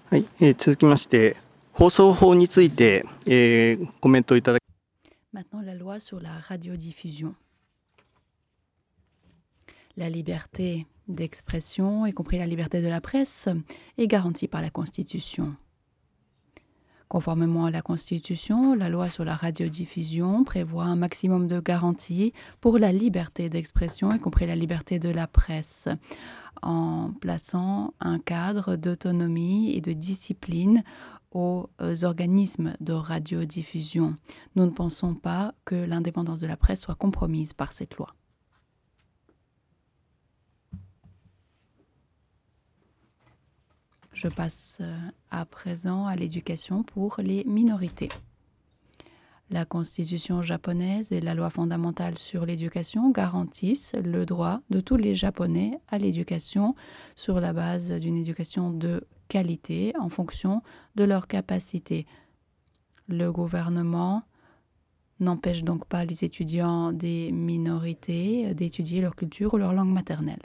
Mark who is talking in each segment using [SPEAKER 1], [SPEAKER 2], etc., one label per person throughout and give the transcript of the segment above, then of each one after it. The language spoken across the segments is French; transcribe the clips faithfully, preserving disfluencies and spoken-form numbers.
[SPEAKER 1] はい、えー続きまして、放送法について、えーコメントをいただき
[SPEAKER 2] Maintenant, la loi sur la radiodiffusion. La liberté d'expression, y compris la liberté de la presse, est garantie par la Constitution. Conformément à la Constitution, la loi sur la radiodiffusion prévoit un maximum de garanties pour la liberté d'expression, y compris la liberté de la presse, en plaçant un cadre d'autonomie et de discipline aux organismes de radiodiffusion. Nous ne pensons pas que l'indépendance de la presse soit compromise par cette loi. Je passe à présent à l'éducation pour les minorités. La Constitution japonaise et la loi fondamentale sur l'éducation garantissent le droit de tous les Japonais à l'éducation sur la base d'une éducation de qualité en fonction de leurs capacités. Le gouvernement n'empêche donc pas les étudiants des minorités d'étudier leur culture ou leur langue maternelle.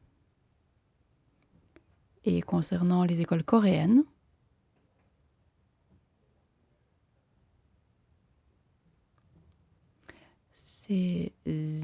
[SPEAKER 2] Et concernant les écoles coréennes, ces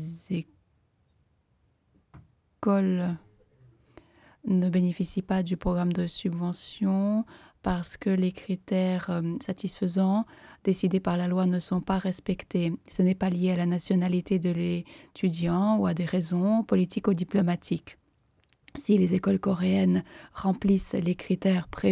[SPEAKER 2] écoles ne bénéficient pas du programme de subvention parce que les critères euh, satisfaisants décidés par la loi ne sont pas respectés. Ce n'est pas lié à la nationalité de l'étudiant ou à des raisons politiques ou diplomatiques. Si les écoles coréennes remplissent les critères prévus